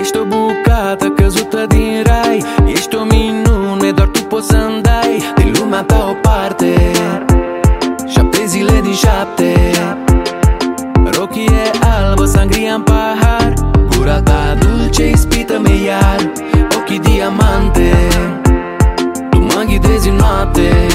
Ești o bucată căzută din rai, ești o minune, doar tu poți să-mi dai din lumea ta o parte. 7 zile din 7, rochie albă, sangria în pahar, gura ta dulce, ispită-mi iar, ochii diamante, tu mă ghidezi în noapte.